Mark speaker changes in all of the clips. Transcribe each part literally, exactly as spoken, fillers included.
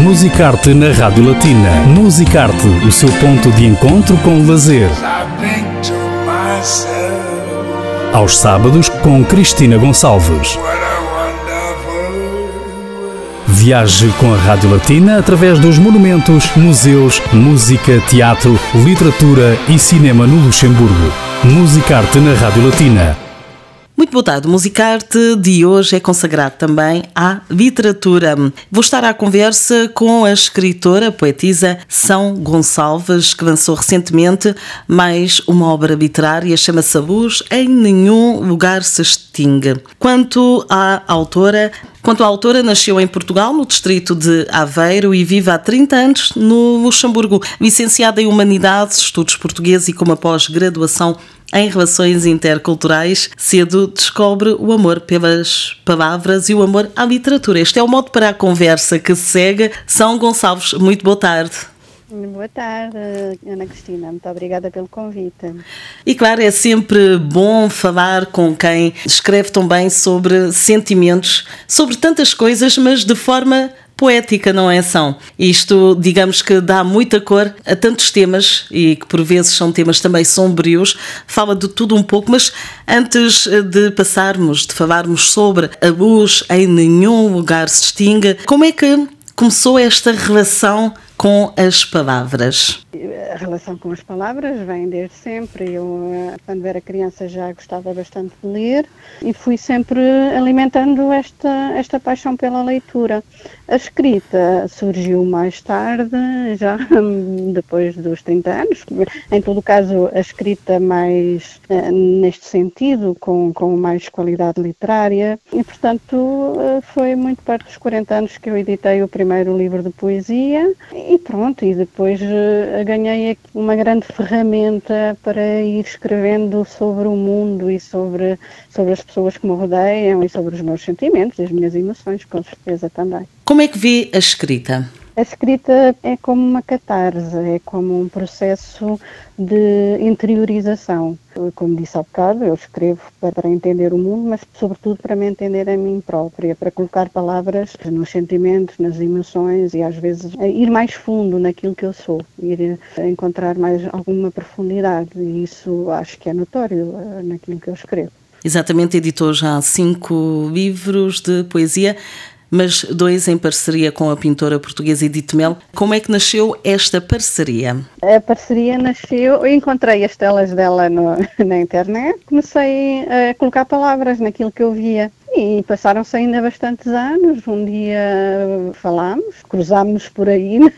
Speaker 1: Musicarte na Rádio Latina. Musicarte, o seu ponto de encontro com o lazer. Aos sábados com Cristina Gonçalves. Viaje com a Rádio Latina através dos monumentos, museus, música, teatro, literatura e cinema no Luxemburgo. Musicarte na Rádio Latina.
Speaker 2: Muito boa tarde. O Musicarte de hoje é consagrado também à literatura. Vou estar à conversa com a escritora, a poetisa São Gonçalves, que lançou recentemente mais uma obra literária, chama-se A Luz em Nenhum Lugar se Extingue. Quanto à autora... Quanto à autora, nasceu em Portugal, no distrito de Aveiro, e vive há trinta anos no Luxemburgo. Licenciada em Humanidades, Estudos Portugueses e com uma pós-graduação em Relações Interculturais, cedo descobre o amor pelas palavras e o amor à literatura. Este é o modo para a conversa que segue. São Gonçalves, muito boa tarde.
Speaker 3: Boa tarde, Ana Cristina. Muito obrigada pelo convite.
Speaker 2: E claro, é sempre bom falar com quem escreve também sobre sentimentos, sobre tantas coisas, mas de forma poética, não é, São? Isto, digamos que dá muita cor a tantos temas e que por vezes são temas também sombrios. Fala de tudo um pouco, mas antes de passarmos, de falarmos sobre a luz em nenhum lugar se extingue, como é que começou esta relação com as palavras?
Speaker 3: A relação com as palavras vem desde sempre. Eu, quando era criança, já gostava bastante de ler e fui sempre alimentando esta, esta paixão pela leitura. A escrita surgiu mais tarde, já depois dos trinta anos. Em todo caso, a escrita mais neste sentido, com, com mais qualidade literária. E, portanto, foi muito perto dos quarenta anos que eu editei o primeiro livro de poesia. E pronto, e depois uh, ganhei aqui uma grande ferramenta para ir escrevendo sobre o mundo e sobre, sobre as pessoas que me rodeiam e sobre os meus sentimentos e as minhas emoções, com certeza também.
Speaker 2: Como é que vê a escrita?
Speaker 3: A escrita é como uma catarse, é como um processo de interiorização. Como disse há bocado, eu escrevo para entender o mundo, mas sobretudo para me entender a mim própria, para colocar palavras nos sentimentos, nas emoções e às vezes ir mais fundo naquilo que eu sou, ir encontrar mais alguma profundidade, e isso acho que é notório naquilo que eu escrevo.
Speaker 2: Exatamente, editou já cinco livros de poesia, mas dois em parceria com a pintora portuguesa Edith Mel. Como é que nasceu esta parceria?
Speaker 3: A parceria nasceu, eu encontrei as telas dela no, na internet, comecei a colocar palavras naquilo que eu via. E passaram-se ainda bastantes anos. Um dia falámos, cruzámos por aí na,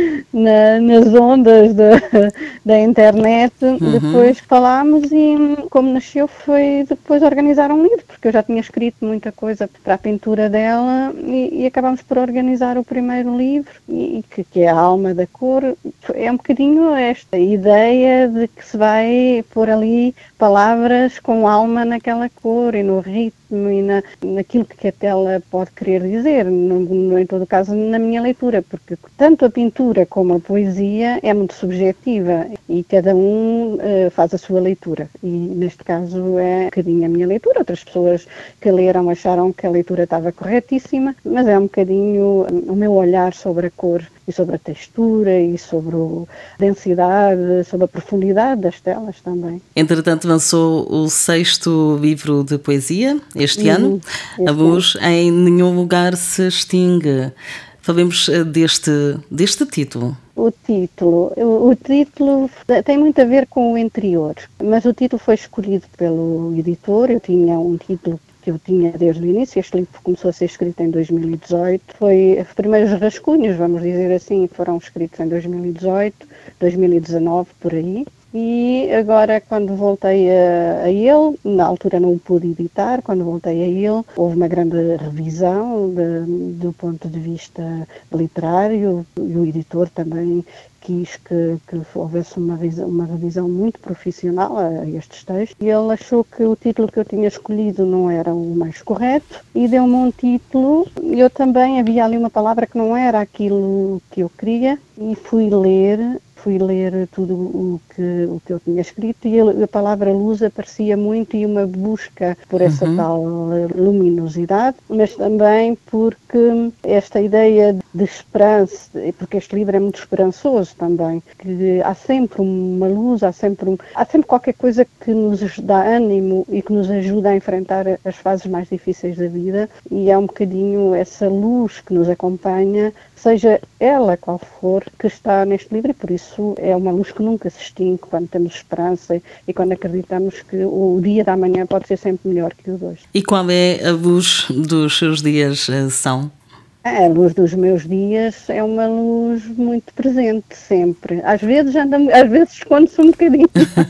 Speaker 3: na, nas ondas da, da internet, uhum. Depois falámos e como nasceu foi depois organizar um livro, porque eu já tinha escrito muita coisa para a pintura dela e, e acabámos por organizar o primeiro livro, e, que, que é A Alma da Cor. É um bocadinho esta ideia de que se vai pôr ali palavras com alma naquela cor e no ritmo e na, naquilo que a tela pode querer dizer, no, no, em todo caso na minha leitura, porque tanto a pintura como a poesia é muito subjetiva e cada um uh, faz a sua leitura, e neste caso é um bocadinho a minha leitura. Outras pessoas que leram acharam que a leitura estava corretíssima, mas é um bocadinho o meu olhar sobre a cor e sobre a textura e sobre a densidade, sobre a profundidade das telas também.
Speaker 2: Entretanto, lançou o sexto livro de poesia este uhum, ano, este A Luz ano. Em Nenhum Lugar se Extingue. Falemos deste, deste título.
Speaker 3: O título, o, o título tem muito a ver com o interior, mas o título foi escolhido pelo editor. Eu tinha um título que eu tinha desde o início. Este livro começou a ser escrito em dois mil e dezoito. Foi, os primeiros rascunhos, vamos dizer assim, foram escritos em dois mil e dezoito, dois mil e dezanove, por aí. E agora, quando voltei a, a ele, na altura não o pude editar, quando voltei a ele, houve uma grande revisão de, do ponto de vista literário, e o editor também quis que, que houvesse uma, uma revisão muito profissional a estes textos, e ele achou que o título que eu tinha escolhido não era o mais correto e deu-me um título. Eu também, havia ali uma palavra que não era aquilo que eu queria, e fui ler fui ler tudo o que, o que eu tinha escrito e a, a palavra luz aparecia muito, e uma busca por essa uhum. tal luminosidade, mas também porque esta ideia de esperança, porque este livro é muito esperançoso também, que há sempre uma luz, há sempre, um, há sempre qualquer coisa que nos dá ânimo e que nos ajuda a enfrentar as fases mais difíceis da vida, e é um bocadinho essa luz que nos acompanha, seja ela qual for, que está neste livro, e por isso é uma luz que nunca se extingue quando temos esperança e quando acreditamos que o dia da manhã pode ser sempre melhor que o de hoje.
Speaker 2: E qual é a luz dos seus dias, São?
Speaker 3: A luz dos meus dias é uma luz muito presente, sempre. Às vezes anda, às vezes esconde-se um bocadinho.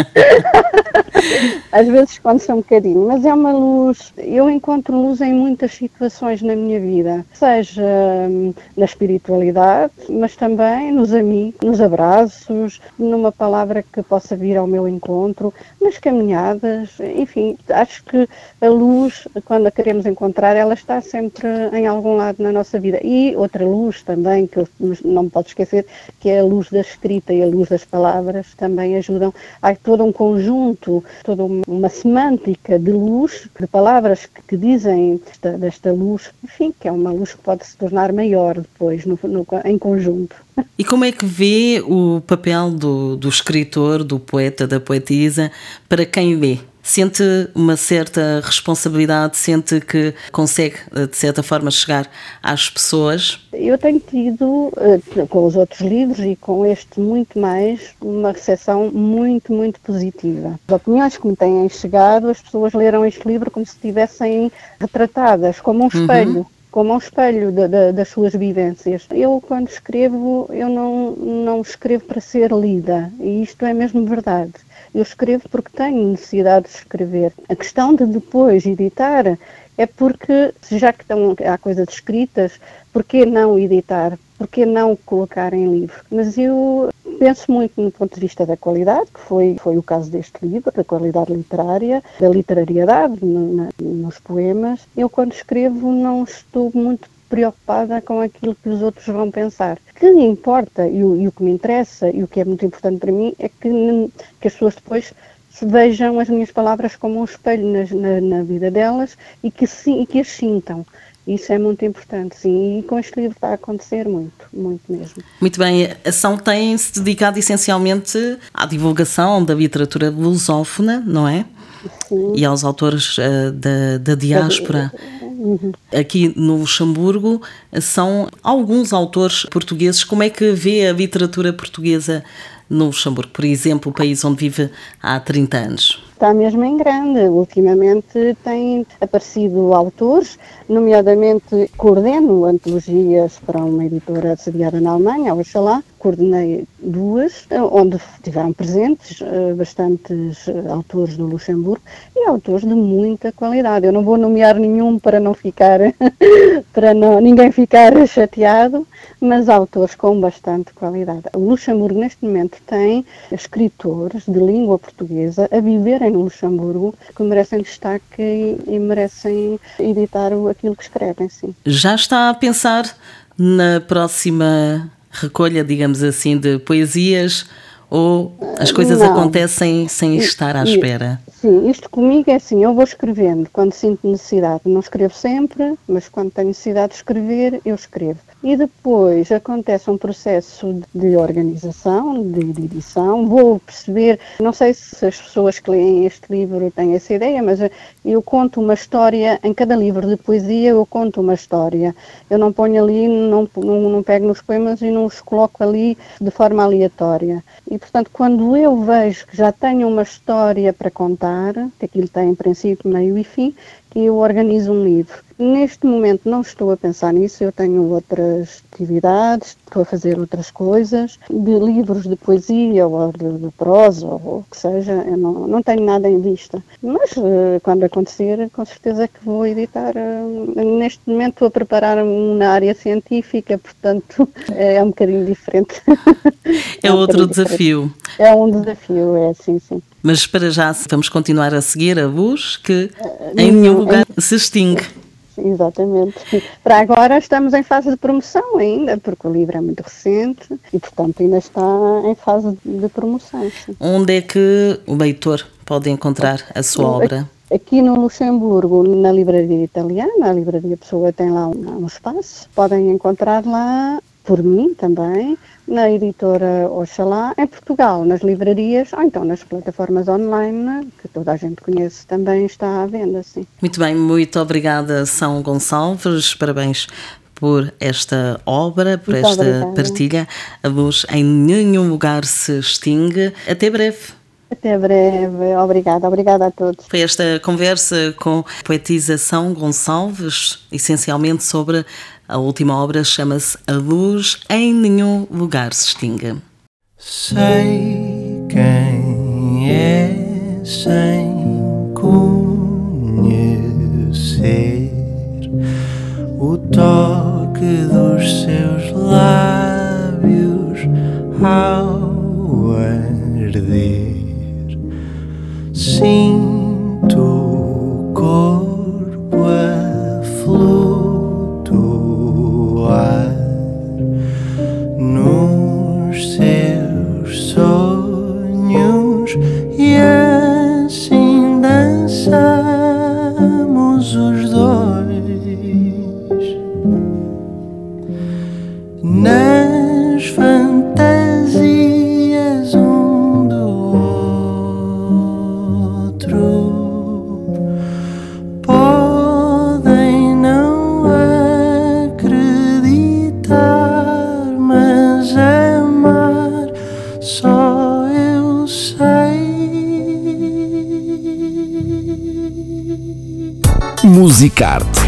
Speaker 3: Às vezes esconde-se um bocadinho, mas é uma luz. Eu encontro luz em muitas situações na minha vida, seja hum, na espiritualidade, mas também nos amigos, nos abraços, numa palavra que possa vir ao meu encontro, nas caminhadas, enfim, acho que a luz, quando a queremos encontrar, ela está sempre em algum lado na nossa vida. E outra luz também, que eu não me posso esquecer, que é a luz da escrita e a luz das palavras, também ajudam. Há todo um conjunto, toda uma semântica de luz, de palavras que, que dizem desta, desta luz, enfim, que é uma luz que pode se tornar maior depois, no, no, em conjunto.
Speaker 2: E como é que vê o papel do, do escritor, do poeta, da poetisa, para quem lê? Sente uma certa responsabilidade, sente que consegue, de certa forma, chegar às pessoas?
Speaker 3: Eu tenho tido, com os outros livros e com este muito mais, uma recepção muito, muito positiva. As opiniões que me têm chegado, as pessoas leram este livro como se estivessem retratadas, como um espelho. Uhum. Como um espelho de, de, das suas vivências. Eu, quando escrevo, eu não, não escrevo para ser lida, e isto é mesmo verdade. Eu escrevo porque tenho necessidade de escrever. A questão de depois editar é porque, já que estão, há coisas escritas, por que não editar? Por que não colocar em livro? Mas eu penso muito no ponto de vista da qualidade, que foi, foi o caso deste livro, da qualidade literária, da literariedade no, na, nos poemas. Eu, quando escrevo, não estou muito preocupada com aquilo que os outros vão pensar. O que importa e o, e o que me interessa e o que é muito importante para mim é que, que as pessoas depois vejam as minhas palavras como um espelho na, na, na vida delas e que, sim, e que as sintam. Isso é muito importante, sim, e com este livro está a acontecer muito, muito mesmo.
Speaker 2: Muito bem, a São tem-se dedicado essencialmente à divulgação da literatura lusófona, não é? Sim. E aos autores uh, da, da diáspora. Uhum. Aqui no Luxemburgo são alguns autores portugueses. Como é que vê a literatura portuguesa no Luxemburgo, por exemplo, o país onde vive há trinta anos?
Speaker 3: Está mesmo em grande. Ultimamente têm aparecido autores, nomeadamente coordeno antologias para uma editora sediada na Alemanha, a Oxalá. Coordenei duas, onde estiveram presentes bastantes autores do Luxemburgo e autores de muita qualidade. Eu não vou nomear nenhum para não ficar, para não, ninguém ficar chateado, mas autores com bastante qualidade. O Luxemburgo neste momento tem escritores de língua portuguesa a viverem no Luxemburgo que merecem destaque e, e merecem editar aquilo que escrevem, sim.
Speaker 2: Já está a pensar na próxima recolha, digamos assim, de poesias, ou as coisas não acontecem sem estar à espera?
Speaker 3: Sim, isto comigo é assim, eu vou escrevendo quando sinto necessidade. Não escrevo sempre, mas quando tenho necessidade de escrever, eu escrevo. E depois acontece um processo de organização, de, de edição. Vou perceber, não sei se as pessoas que leem este livro têm essa ideia, mas eu conto uma história, em cada livro de poesia eu conto uma história. Eu não ponho ali, não, não, não pego nos poemas e não os coloco ali de forma aleatória. E, portanto, quando eu vejo que já tenho uma história para contar, que aquilo tem princípio, meio e fim, eu organizo um livro. Neste momento não estou a pensar nisso, eu tenho outras atividades, estou a fazer outras coisas, de livros de poesia ou de, de prosa ou o que seja, eu não, não tenho nada em vista. Mas quando acontecer, com certeza que vou editar. Neste momento estou a preparar um na área científica, portanto é um bocadinho diferente.
Speaker 2: É, é um outro desafio.
Speaker 3: Diferente. É um desafio, é sim, sim.
Speaker 2: Mas para já vamos continuar a seguir a luz que em nenhum lugar se extingue.
Speaker 3: exatamente. Para agora estamos em fase de promoção ainda, porque o livro é muito recente e, portanto, ainda está em fase de promoção. Sim.
Speaker 2: Onde é que o leitor pode encontrar a sua obra?
Speaker 3: Aqui no Luxemburgo, na Livraria Italiana, a Livraria Pessoa tem lá um, um espaço. Podem encontrar lá, por mim também, na editora Oxalá, em Portugal, nas livrarias, ou então nas plataformas online, que toda a gente conhece, também está à venda, sim.
Speaker 2: Muito bem, muito obrigada, São Gonçalves, parabéns por esta obra, por
Speaker 3: Muito
Speaker 2: esta
Speaker 3: obrigada.
Speaker 2: partilha. A luz em nenhum lugar se extingue. Até breve.
Speaker 3: Até breve, obrigada, obrigada a todos.
Speaker 2: Foi esta conversa com a poetisa São Gonçalves, essencialmente sobre a última obra, chama-se A Luz em Nenhum Lugar se Extingue.
Speaker 4: Sei quem é sem conhecer o toque dos seus lábios ao arder. Sinto o corpo a flutuar nos seus sonhos e assim dançamos os dois nas fantasias um do outro. Podem não acreditar, mas amar só eu sei.
Speaker 1: Musicarte.